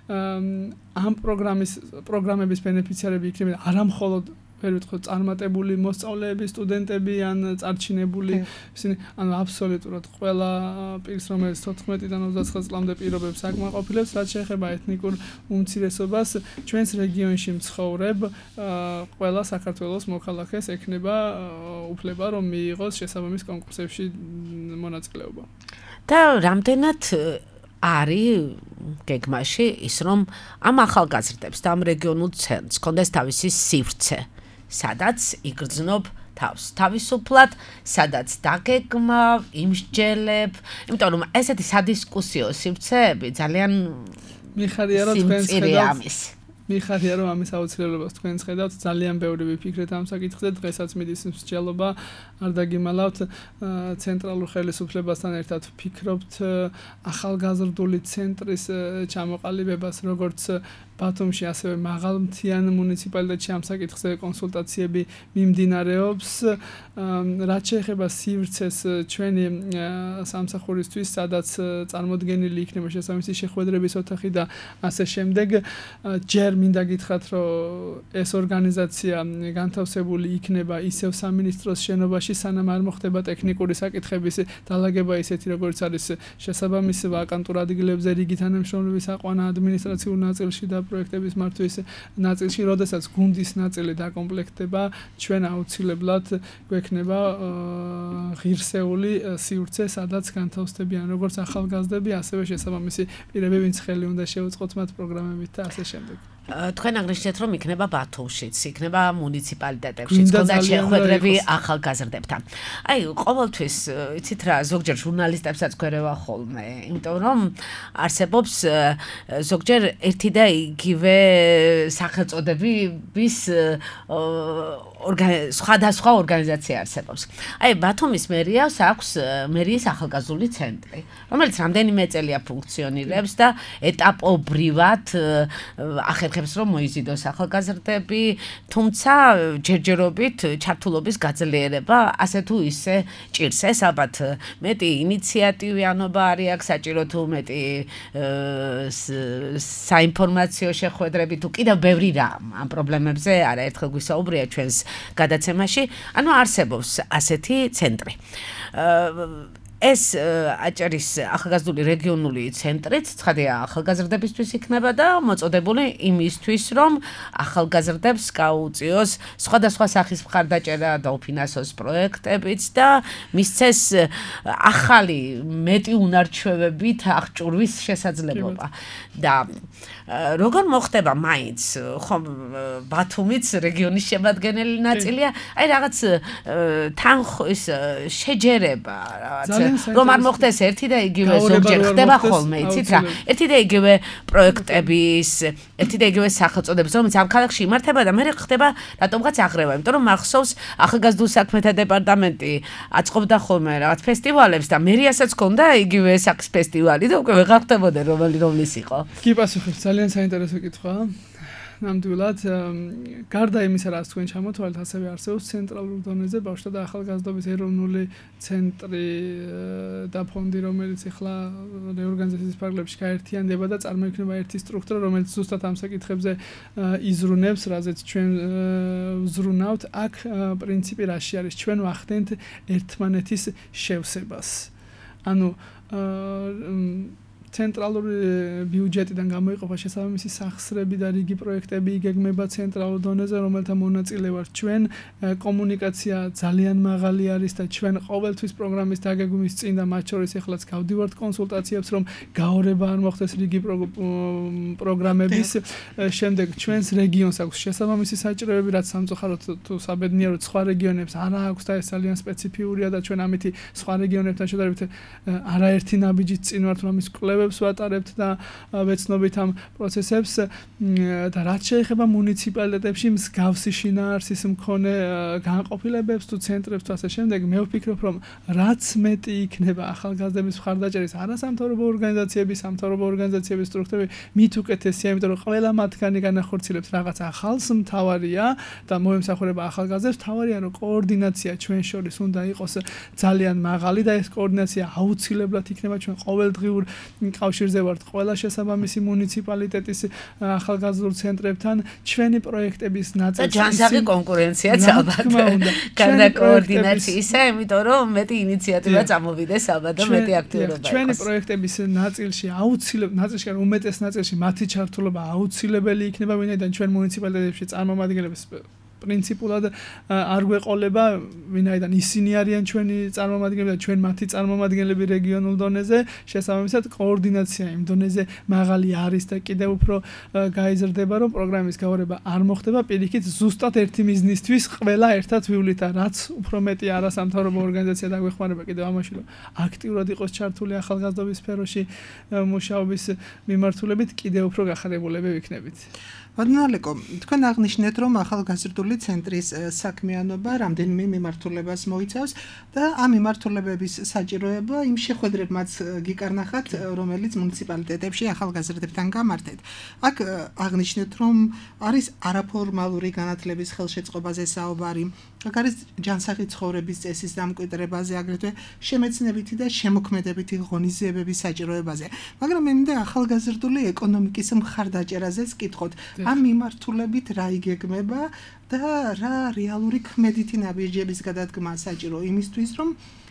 ამ პროგრამების ბენეფიციარები იქნებიან არა მხოლოდ ვერ ვიტყვი წარმატებული მოსწავლეები, სტუდენტები ან წარჩინებული, ისინი ანუ აბსოლუტურად ყველა პირს, რომელიც 14-დან 29 წლამდე პირობებს აკმაყოფილებს, რაც შეეხება ეთნიკურ უმცირესობას, ჩვენს რეგიონში მცხოვრებ ყველა საქართველოს მოქალაქეს ექნება უფლება, რომ მიიღოს შესაბამის კონკურსებში მონაწილეობა. და რამდენად არის გეგმაში ის, რომ ამ ახალგაზრდებს და ამ რეგიონულ ცენტრს კონდეს თავისი სივრცე, სადაც იგრძნობ თავს თავისუფლად, სადაც დაგეგმავ, იმსჯელებ, იმიტომ რომ ესეთი სადისკუსიო სივრცეები ძალიან მიხარია რომ თქვენს ხედავთ მიხარია რომ ამის აუცილებლობას თქვენს ხედავთ, ძალიან ბევრი ვიფიქრეთ ამ საკითხზე, დღესაც მიდის მსჯელობა, არ დაგიმალავთ ცენტრალურ ხელისუფლებასთან ერთად ვფიქრობთ ახალგაზრდული ცენტრის ჩამოყალიბებას, როგორც ბათუმში, ასევე მაღალმთიან მუნიციპალიტეტში ამ საკითხზე კონსულტაციები მიმდინარეობს. რაც შეეხება სივრცეს ჩვენი სამსახურისთვის, სადაც წარმოდგენილი იქნება შესაბამისი შეხვედრების ოთახი და ასე შემდეგ, ჯერ მინდა გითხრათ, რომ ეს ორგანიზაცია განთავსებული იქნება ისევ სამინისტროს შენობაში, სანამ არ მოხდება ტექნიკური საკითხების დალაგება, ისეთი როგორც არის შესაბამის ვაკანტურ ადგილებზე რიგი თანამშრომლების აყვანა ადმინისტრაციულ ნაწილში და პროექტების მართვის ნაწილში, როდესაც გუნდის ნაწილი დაკომპლექტდება, ჩვენ აუცილებლად გვექნება ღირსეული სივრცე, სადაც განთავსდებიან როგორც ახალგაზრდები, ასევე შესაბამისი პირები, ვინც ხელი უნდა შეუწყოთ მათ პროგრამებით და ასე შემდეგ. თქვენ აღნიშნეთ, რომ იქნება ბათუმშიც, იქნება მუნიციპალიტეტებშიც, კონდა შეხვედრები ახალგაზრდებთან. აი, ყოველთვის, იცით რა, ზოგჯერ ჟურნალისტებსაც გვერევა ხოლმე, იმიტომ რომ არსებობს ზოგჯერ ერთი და იგივე სახელწოდებების სხვადასხვა ორგანიზაცია არსებობს. აი ბათუმის მერიას აქვს მერიის ახალგაზრდული ცენტრი, რომელიც რამდენიმე წელია ფუნქციონირებს და ეტაპობრივად ახერხებს რომ მოიზიდოს ახალგაზრდები, თუმცა ჯერჯერობით ჩართულობის გაძლიერება ასე თუ ისე ჭირს. ეს ალბათ მეტი ინიციატივიანობა არის აქ საჭირო თუ მეტი საინფორმაციო შეხვედრები თუ კიდევ ბევრი რამ ამ პრობლემებზე არაერთხელ გვისაუბრია ჩვენს გადაცემაში, ანუ არსებობს ასეთი ცენტრი. ეს აჭარის ახალგაზრდული რეგიონული ცენტრიც ცხადია ახალგაზრდებისთვის იქნება და მოწოდებული იმისთვის, რომ ახალგაზრდებს გაუწიოს სხვადასხვა სახის მხარდაჭერა და ოფინანსოს პროექტებიც და მისცეს ახალი მეტი უნარჩვევებით აღჭურვის შესაძლებლობა. და როგორ მოხდება მაინც, ხომ ბათუმიც რეგიონის შემადგენელი ნაწილია, აი რაღაც თანხის შეჯერება, რაღაც რომ არ მოხდეს ერთი და იგივე ზოგჯერ ხდება ხოლმე, იცით რა? ერთი და იგივე პროექტების, ერთი და იგივე სახელწოდების, რომელიც ამ ქალაქში იმართება და მე ხდება რატომღაც აღრევა, იმიტომ რომ მახსოვს ახალგაზრდულ საქმეთა დეპარტამენტი აწყობდა ხოლმე რაღაც ფესტივალებს და მერიასაც ჰქონდა იგივე სახის ფესტივალი და უკვე ვეღარ ხდებოდა რომლის იყო. კი პასუხობს, ძალიან საინტერესო კითხვაა. ნამდვილად, გარდა იმისა, რაც თქვენ ჩამოთვალეთ, ასევე არსებობს ცენტრალურ დონეზე ბავშვთა და ახალგაზრდობის ეროვნული ცენტრი და ფონდი, რომელიც ახლა რეორგანიზაციის ფარგლებში გაერთიანდება და წარმოიქმნება ერთი სტრუქტურა, რომელიც ზუსტად ამ საკითხებზე იზრუნებს, რაზეც ჩვენ ვზრუნავთ. აქ პრინციპი რაში არის? ჩვენ ვახდენთ ერთმანეთის შევსებას. ანუ ცენტრალური ბიუჯეტიდან გამოიყოფა შესაბამისი სახსრები და რიგი პროექტები იგეგმება ცენტრალურ დონეზე, რომელთა მონაწილე ვართ ჩვენ. კომუნიკაცია ძალიან მაღალი არის და ჩვენ ყოველთვის პროგრამის დაგეგმვის წინ და მათ შორის ეხლაც გავდივართ კონსულტაციებს, რომ გაორება არ მოხდეს რიგი პროგრამების. შემდეგ ჩვენს რეგიონს აქვს შესაბამისი საჭიროები, რაც სამწუხაროდ თუ საბედნიეროდ სხვა რეგიონებს არ აქვს და ეს ძალიან სპეციფიურია და ჩვენ ამითი სხვა რეგიონებთან შედარებით არაერთი ნაბიჯით წინ ვართ, რომ ის კვლევებს ვატარებთ და ვეცნობით ამ პროცესებს და რაც შეეხება მუნიციპალიტეტებში მსგავსი შინაარსის მქონე განყოფილებებს თუ ცენტრებს თუ ასე შემდეგ, მე ვფიქრობ, რომ რაც მეტი იქნება ახალგაზრდების მხარდაჭერის არასამთავრობო ორგანიზაციების, სამთავრობო ორგანიზაციების სტრუქტურები, მით უკეთესია, იმიტომ რომ ყველა მათგანი განახორციელებს რაღაც ახალს, მთავარია და მოემსახურება ახალგაზრდებს, მთავარია რომ კოორდინაცია ჩვენ შორის უნდა იყოს ძალიან მაღალი და ეს კოორდინაცია აუცილებლად იქნება ჩვენ ყოველდღიურ კავშირზე ვართ ყველა შესაბამისი მუნიციპალიტეტის ახალგაზრდულ ცენტრებთან, ჩვენი პროექტების ნაწილი და ჯანსაღი კონკურენციაც ალბათ გარდა კოორდინაციისა, იმიტომ რომ მეტი ინიციატივა წამოვიდეს ალბათ და მეტი აქტიურობა იყოს. ჩვენი პროექტების ნაწილში ნაწილში უმეტეს ნაწილში მათი ჩართულობა აუცილებელი იქნება, ვინაიდან ჩვენ მუნიციპალიტეტებში წარმომადგენლებს პრინციპულად არ გვეყოლება, ვინაიდან ისინი არიან ჩვენი წარმომადგენლები და ჩვენ მათი წარმომადგენლები რეგიონულ დონეზე, შესაბამისად კოორდინაცია იმ დონეზე მაღალი არის და კიდევ უფრო გაიზრდება, რომ პროგრამის გაორება არ მოხდება პირიქით ზუსტად ერთი მიზნისთვის ყველა ერთად ვივლით და რაც უფრო მეტი არასამთავრობო ორგანიზაცია დაგვეხმარება კიდევ ამაში, რომ აქტიურად იყოს ჩართული ახალგაზრდობის სფეროში მუშაობის მიმართულებით, კიდევ უფრო გახარებულები ვიქნებით. ვადნალეკო, თქვენ აღნიშნეთ, რომ ახალგაზრდული ცენტრის საქმიანობა რამდენიმე მიმართულებას მოიცავს და ამ მიმართულებების საჭიროება იმ შეხვედრებმაც გიკარნახათ, რომელიც მუნიციპალიტეტებში ახალგაზრდებთან გამართეთ. აქ აღნიშნეთ, რომ არის არაფორმალური განათლების ხელშეწყობაზე საუბარი, აქ არის ჯანსაღი ცხოვრების წესის დამკვიდრებაზე, აგრეთვე შემეცნებითი და შემოქმედებითი ღონისძიებების საჭიროებაზე. მაგრამ მე მინდა ახალგაზრდული ეკონომიკის მხარდაჭერაზეც კითხოთ. ამ მიმართულებით რა იგეგმება და რა რეალური ქმედითი ნაბიჯების გადადგმა საჭირო იმისთვის, რომ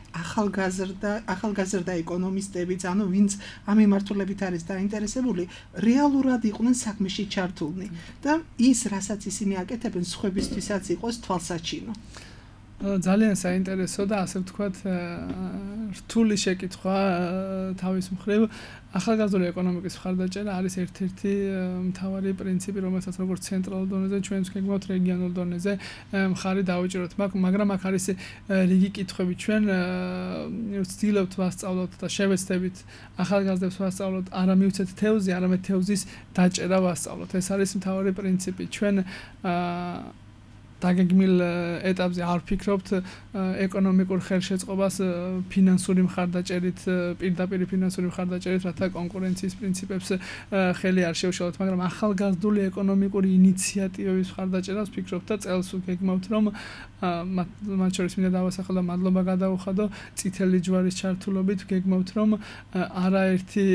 ახალგაზრდა ეკონომისტებიც, ანუ ვინც ამ მიმართულებით არის დაინტერესებული, რეალურად იყვნენ საქმეში ჩართულნი და ის, რასაც ისინი აკეთებენ, სხვებისთვისაც იყოს თვალსაჩინო. ძალიან საინტერესო და ასე ვთქვათ, რთული შეკითხვა თავის მხრივ. ახალგაზრდული ეკონომიკის მხარდაჭერა არის ერთ-ერთი მთავარი პრინციპი, რომელსაც როგორც ცენტრალურ დონეზე, ჩვენც გეგმავთ რეგიონულ დონეზე მხარი დავუჭიროთ. მაგრამ აქ არის რიგი კითხვები. ჩვენ ვცდილობთ ვასწავლოთ და შევეცდებით ახალგაზრდებს ვასწავლოთ, არა მივცეთ თევზი, არამედ თევზის დაჭერა ვასწავლოთ. ეს არის მთავარი პრინციპი. ჩვენ დაგეგმილ ეტაპზე არ ვფიქრობთ ეკონომიკურ ხელშეწყობას ფინანსური მხარდაჭერით, პირდაპირ ფინანსური მხარდაჭერით, რათა კონკურენციის პრინციპებს ხელი არ შეუშალოთ, მაგრამ ახალგაზრდული ეკონომიკური ინიციატივების მხარდაჭერას ვფიქრობთ და წელს ვგეგმავთ, რომ მათ შორის მინდა დავასახელო და მადლობა გადაუხადო წითელი ჯვარის ჩართულობით ვგეგმავთ, რომ არაერთი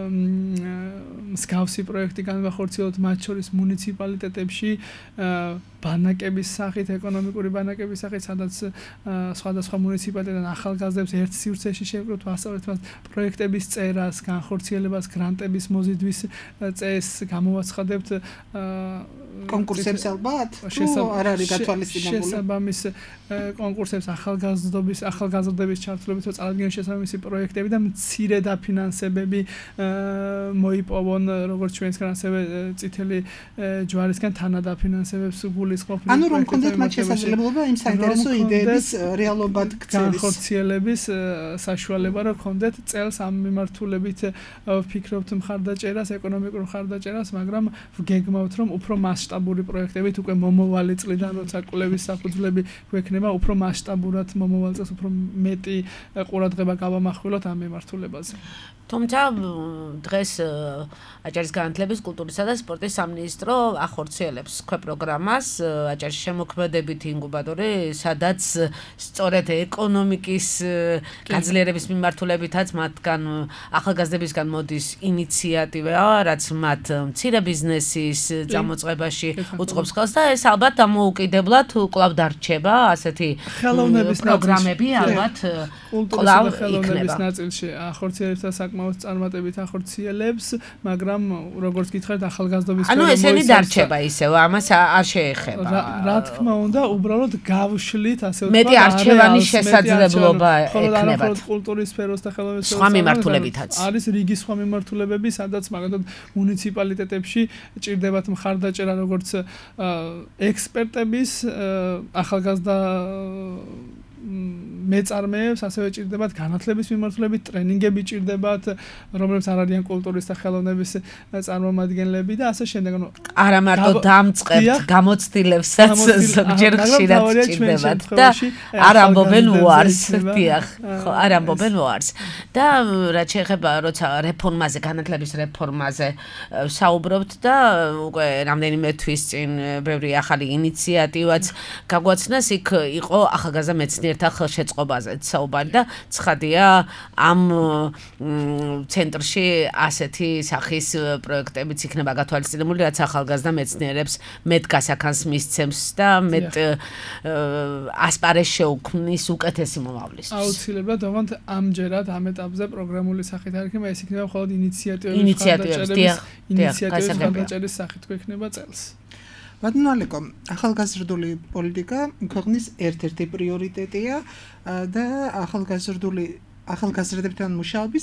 მსგავსი პროექტი განვახორციელოთ მათ შორის მუნიციპალიტეტებში ბანაკების სახით, ეკონომიკური ბანაკების სახით, სადაც სხვადასხვა მუნიციპალიტეტიდან ახალგაზრდებს ერთ სივრცეში შევკროთ, ვასწავლეთ მათ პროექტების წერას, განხორციელებას, გრანტების მოზიდვის წესს, გამოვაცხადებთ კონკურსებს ალბათ? თუ არ არის გათვალისწინებული? შესაბამის კონკურსებს ახალგაზრდების ჩართულობით წარადგინონ შესაბამისი პროექტები და მცირე დაფინანსებები მოიპოვონ, როგორც ჩვენსგან, ასევე წითელი ჯვარისგან თანადაფინანსებებს გულისხმობ. ანუ რომ კონდეთ მათ შესაძლებლობა იმ საინტერესო იდეების რეალობად ქცევის განხორციელების საშუალება რომ კონდეთ წელს ამ მიმართულებით ვფიქრობთ მხარდაჭერას, ეკონომიკურ მხარდაჭერას, მაგრამ ვგეგმავთ რომ უფრო მასშტაბური პროექტებით უკვე მომავალი წლიდან როცა კვლევის საფუძვლები გვექნება, უფრო მასშტაბურად მომავალ წელს უფრო მეტი ყურადღება გავამახვილოთ ამ მიმართულებაზე. თუმცა დღეს აჭარის განათლების, კულტურისა და სპორტის სამინისტრო ახორციელებს პროგრამას აჭარის შემოქმედებითი ინკუბატორი, სადაც სწორედ ეკონომიკის გაძლიერების მიმართულებითაც მათგან ახალგაზრდებისგან მოდის ინიციატივა, რაც მათ მცირე ბიზნესის წარმოწყებაში უწყობს ხელს და ეს ალბათ დამოუკიდებლად კვლავ დარჩება ასეთი პროგრამები ალბათ კვლავ ხელოვნების ნაწილში ახორციელებს და საკმაოდ წარმატებით ახორციელებს, მაგრამ როგორც გითხარით ახალგაზრდობის ანუ ესენი დარჩება ისევ, ამას არ შეეხება. რა თქმა უნდა, უბრალოდ გავშლით, ასე ვთქვათ, მეტი არჩევანის შესაძლებლობა ექნება. კულტურის სფეროს და ხელოვნების სხვა მიმართულებითაც. არის რიგი სხვა მიმართულებები, სადაც მაგალითად მუნიციპალიტეტებში ჭირდებათ მხარდაჭერა როგორც ექსპერტების, ახალგაზრდა მეწარმეებს, ასევე ჭირდებათ განათლების მიმართულებით, ტრენინგები ჭირდებათ, რომლებიც არ არიან კულტურის და ხელოვნების წარმომადგენლები და ასე შემდეგ. არა მარტო დამწყებთ, გამოცდილებსაც ზოგჯერ ხშირად ჭირდებათ და არ ამბობენ უარს, დიახ, ხო, არ ამბობენ უარს. და რაც შეეხება როცა რეფორმაზე, განათლების რეფორმაზე საუბრობთ და უკვე რამდენიმე თვის წინ ბევრი ახალი ინიციატივაც გაგვაცნეს, იქ იყო ახალგაზრდა მეცნიერთა ხელშეწყობაზეც საუბარი და ცხადია ამ ცენტრში ასეთი სახის პროექტებიც იქნება გათვალისწინებული, რაც ახალგაზრდა მეცნიერებს მეტ გასაქანს მისცემს და მეტ ასპარეზს შეუქმნის უკეთესი მომავლისთვის. აუცილებლად, თუმცა ამჯერად ამ ეტაპზე პროგრამული სახით არ იქნება, ეს იქნება მხოლოდ ინიციატივის მხარდაჭერის სახით გვექნება წელს. ბატონალეკო, ახალგაზრდული პოლიტიკა ქვეყნის ერთ-ერთი პრიორიტეტია და ახალგაზრდებთან მუშაობის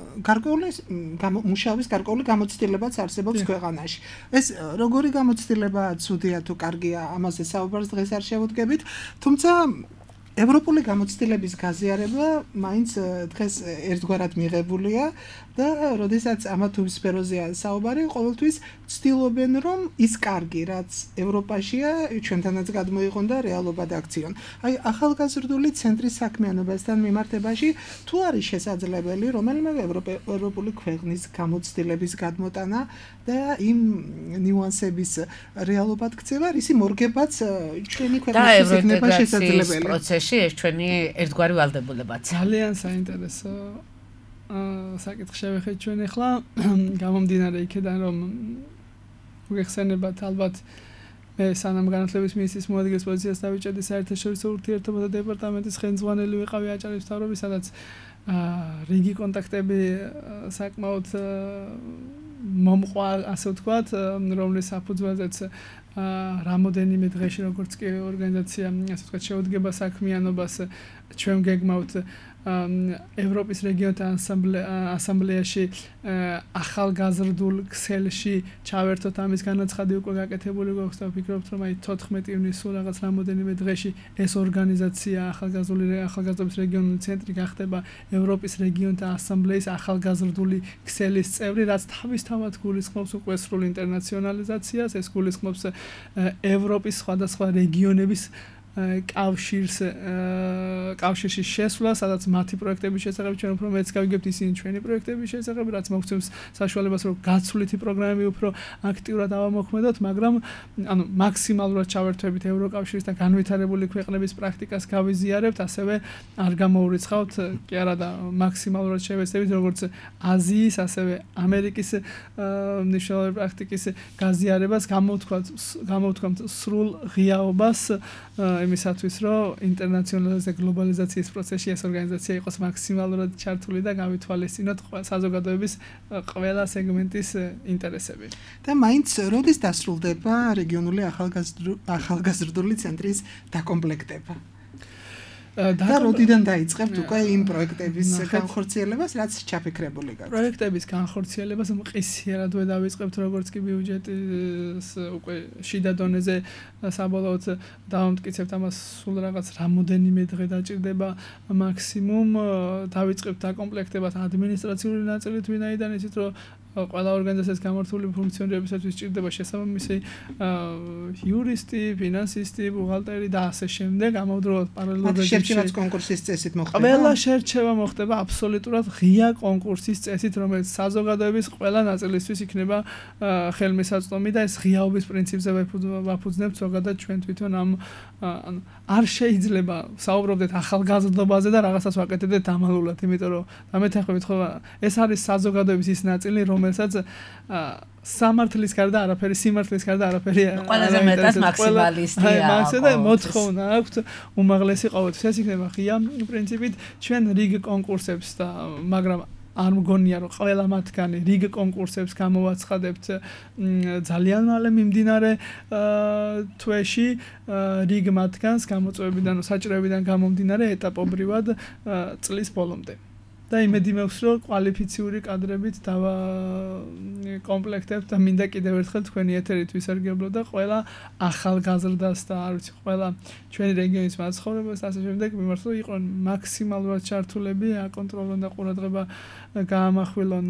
გარკვეული გამოცდილებაც არსებობს ქვეყანაში. ეს როგორი გამოცდილებაა, ცუდია თუ კარგია, ამაზე საუბარს დღეს არ შევუდგებით, თუმცა ევროპული გამოცდილების გაზიარება მაინც დღეს ერთგვარად მიღებულია და როდესაც ამა თუ იმ სფეროზეა საუბარი, ყოველთვის ცდილობენ რომ ის კარგი, რაც ევროპაშია, ჩვენთანაც გადმოიღონ და რეალობად აქციონ. აი, ახალგაზრდული ცენტრის საქმიანობასთან მიმართებაში თუ არის შესაძლებელი რომელიმე ევროპული ქვეყნის გამოცდილების გადმოტანა და იმ ნიუანსების რეალობად ქცევა, ისი მორგებაც ჩვენი ქვეყნის იქნება შესაძლებელი. პროცესში ეს ჩვენი ერთგვარი ვალდებულებაა. ძალიან საინტერესო საკითხი შევეხეთ ჩვენ ახლა გამომდინარე იქიდან რომ გეხსენებათ ალბათ მე სანამ განათლების მინისტრის მოადგილის პოზიციას დავიჭერდი საერთაშორისო ურთიერთობათა დეპარტამენტის ხელმძღვანელი ვიყავი აჭარის მთავრობის, სადაც რიგი კონტაქტები საკმაოდ მომყვა, ასე ვთქვათ, რომლის საფუძველზეც რამოდენიმე დღეში როგორც კი ორგანიზაცია, ასე ვთქვათ, შეუდგება საქმიანობას, ჩვენ გეგმავთ ევროპის რეგიონთა ასამბლეაში ახალგაზრდულ ქსელში ჩავერთოთ ამის განაცხადი უკვე გაკეთებული გვაქვს და ვფიქრობთ რომ აი 14 ივნისს რაღაც რამოდენიმე დღეში ეს ორგანიზაცია ახალგაზრდობის რეგიონული ცენტრი გახდება ევროპის რეგიონთა ასამბლეის ახალგაზრდული ქსელის წევრი, რაც თავისთავად გულისხმობს უკვე სრულ ინტერნაციონალიზაციას, ეს გულისხმობს ევროპის სხვადასხვა რეგიონების კავშირში შესვლა, სადაც მათი პროექტების შესახებ ჩვენ უფრო მეც გავიგებთ ისინი ჩვენი პროექტების შესახებ, რაც მოგცემს საშუალებას რომ გაცვლითი პროგრამები უფრო აქტიურად ავამოქმედოთ, მაგრამ ანუ მაქსიმალურად ჩავერთვებით ევროკავშირის და განვითარებული ქვეყნების პრაქტიკას გავიზიარებთ, ასევე არ გამოურიცხავთ, კი არა და მაქსიმალურად შევეცდებით როგორც აზიის, ასევე ამერიკის მნიშვნელოვანი პრაქტიკის გაზიარებას, გამოვთქვამთ სრულ ღიაობას იმისათვის, რომ ინტერნაციონალიზაციის და გლობალიზაციის პროცესში ეს ორგანიზაცია იყოს მაქსიმალურად ჩართული და გავითვალისწინოთ საზოგადოების ყველა სეგმენტის ინტერესები. და მაინც როდის დასრულდება რეგიონული ახალგაზრდული ცენტრის დაკომპლექტება? და როდიდან დაიწყებთ უკვე იმ პროექტების განხორციელებას, რაც ჩაფიქრებული გაქვთ? პროექტების განხორციელებას მყისიერად დავიწყებთ, როგორც კი ბიუჯეტის უკვე შიდა დონეზე საბოლოოდ დავამტკიცებთ ამას სულ რაღაც რამოდენიმე დღე დაჭირდება მაქსიმუმ დავიწყებთ დაკომპლექტებას ადმინისტრაციული ნაწილით, ვინაიდან იცით რომ ყველა ორგანიზაციის გამართული ფუნქციონირებისათვის სჭირდება შესაბამისი იურისტი, ფინანსისტი, ბუღალტერი და ასე შემდეგ. ამავდროულად პარალელურად შერჩევაც კონკურსის წესით მოხდება. ყველა შერჩევა მოხდება აბსოლუტურად ღია კონკურსის წესით, რომელიც საზოგადოების ყველა ნაწილისთვის იქნება ხელმისაწვდომი და ეს ღიაობის პრინციპზე ვაფუძნებთ ზოგადად ჩვენ თვითონ ამ არ შეიძლება საუბრობდეთ ახალგაზრდობაზე და რაღაცას ვაკეთებდეთ დამალულად, იმიტომ რომ დამეთანხმებით ხო ეს არის საზოგადოების ის ნაწილი, რომელსაც სამართლის გარდა არაფერი, სიმართლის გარდა არაფერი ყველაზე მეტად მაქსიმალისტია. და მოთხოვნა აქვთ უმაღლესი ყოველთვის. ეს იქნება ღია პრინციპით ჩვენ რიგ კონკურსებს და მაგრამ არ მგონია რომ ყველა მათგანი რიგ კონკურსებს გამოვაცხადებთ ძალიან მალე მიმდინარე თვეში რიგ მათგანს გამოწვევებიდან საჭიროებიდან გამომდინარე ეტაპობრივად წლის ბოლომდე. და იმედი მაქვს რომ კვალიფიციური კადრებით დავაკომპლექტებთ და მინდა კიდევ ერთხელ თქვენი ეთერით ვისარგებლო და ყველა ახალგაზრდას და არ ვიცი ყველა ჩვენი რეგიონის მაცხოვრებელს და ასე შემდეგ მიმართო იყვნენ მაქსიმალურად ჩართულები, აკონტროლონ და ყურადღება გაამახვილონ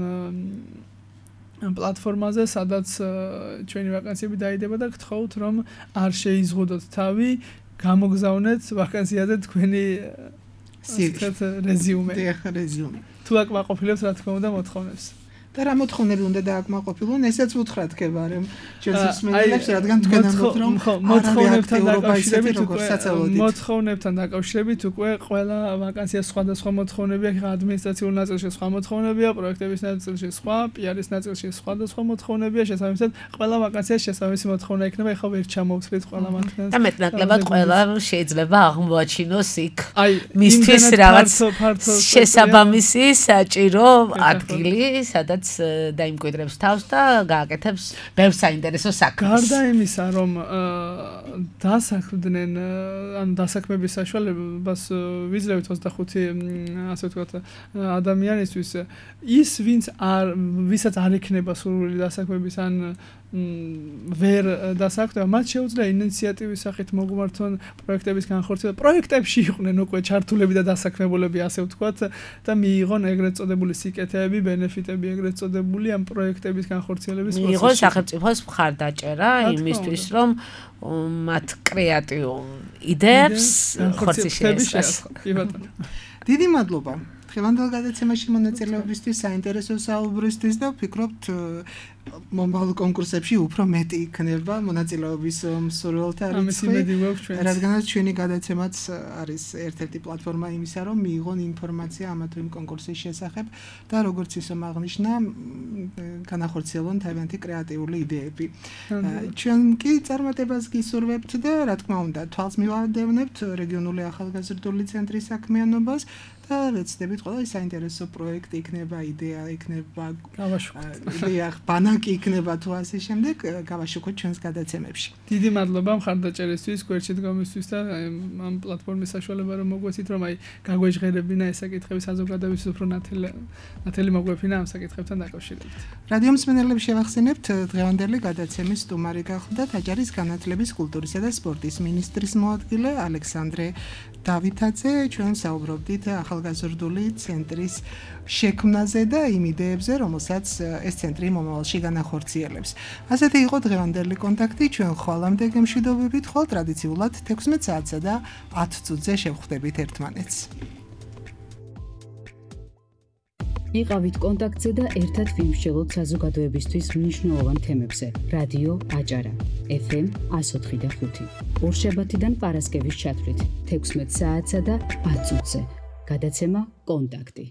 პლატფორმაზე, სადაც ჩვენი ვაკანსიები დაიდება და გთხოვთ რომ არ შეიზღუდოთ თავი, გამოგზავნეთ ვაკანსიაზე თქვენი რეზიუმე. თუ აკმაყოფილებს რა თქმა უნდა მოთხოვნებს. და რა მოთხოვნები უნდა დააკმაყოფილონ, ესაც უთხრათ ქებარემ ჩვენს მსმენელებს, რადგან თქვენ ამბობთ რომ მოთხოვნებთან დაკავშირებით უკვე ყველა ვაკანსიას სხვადასხვა მოთხოვნები აქვს, ადმინისტრაციულ ნაწილში სხვა მოთხოვნებია, პროექტების ნაწილში სხვა, პიარის ნაწილში სხვადასხვა მოთხოვნებია, შესაბამისად ყველა ვაკანსიას შესაბამისი მოთხოვნა იქნება, ეხლა ვერ ჩამოვცვლით ყველა მათგანს. და მეტნაკლებად ყველა შეიძლება აღმოაჩინოს იქ მისთვის რაღაც შესაბამისი საჭირო ადგილი, სადაც დაიმკვიდრებს თავს და გააკეთებს ბევრ საინტერესო საქმეს. გარდა იმისა, რომ დასაქმდნენ, ანუ დასაქმების საშუალებას ვიძლევით 25 ასე ვთქვათ ადამიანისთვის, ის ვისაც არ ექნება სურვილი დასაქმების ან ვერ დასაქმდება, მათ შეუძლია ინიციატივის სახით მოგვმართონ პროექტების განხორციელება. პროექტებში იყვნენ უკვე ჩართულები და დასაქმებულები, ასე ვთქვათ, და მიიღონ ეგრეთ წოდებული სიკეთეები, ბენეფიტები ეგრეთ წოდებული ამ პროექტების განხორციელების პროცესში. მიიღონ სახელმწიფოს მხარდაჭერა იმისთვის, რომ მათ კრეატიულ იდეებს ხორცი შეესწრას. დიდი მადლობა. ხელანდელ გადაცემაში მონაწილეობისთვის, საინტერესო საუბრისთვის და ვფიქრობთ მომავალ კონკურსებში უფრო მეტი იქნება მონაწილეობის მსურველთა რიცხვი, რადგანაც ჩვენი გადაცემაც არის ერთ-ერთი პლატფორმა იმისა, რომ მიიღონ ინფორმაცია ამა თუ იმ კონკურსის შესახებ და როგორც ისომ აღნიშნა, განახორციელონ თავიანთი კრეატიული იდეები. ჩვენ კი წარმატებას გისურვებთ და რა თქმა უნდა, თვალს მივადევნებთ რეგიონული ახალგაზრდული ცენტრის საქმიანობას და ვეცდებით ყველა საინტერესო პროექტი იქნება, იდეა იქნება, იდეა ბანა ნაკი იქნება თუ ასე შემდეგ გავაშუქოთ ჩვენს გადაცემებში. დიდი მადლობა მხარდაჭერისთვის, გვერდში დგომისთვის და ამ პლატფორმის საშუალება რომ მოგვეცით, რომ გაგვეჟღერებინა ეს საკითხები საზოგადოების უფრო ნათელი მოგვეფინა ამ საკითხებთან დაკავშირებით. რადიო მსმენელებს შევახსენებთ, დღევანდელი გადაცემის სტუმარი გახლდათ აჭარის განათლების, კულტურისა და სპორტის მინისტრის მოადგილე ალექსანდრე დავითაძე. ჩვენ საუბრობდით ახალგაზრდული ცენტრის შექმნაზე და იმ იდეებზე, რომელსაც ეს ცენტრი მომავალში განახორციელებს. ასეთი იყო დღევანდელი კონტაქტი. ჩვენ ხვალამდე გემშვიდობებით, ხოლ ტრადიციულად 16 საათსა და 10 წუთზე შევხვდებით ერთმანეთს. იყავით კონტაქტზე და ერთად ვიმსჯელოთ საზოგადოებისთვის მნიშვნელოვან თემებზე. რადიო აჭარა, FM 104.5. ორშაბათიდან პარასკევის ჩათვლით 16 საათსა და 10 წუთზე. გადაცემა კონტაქტი.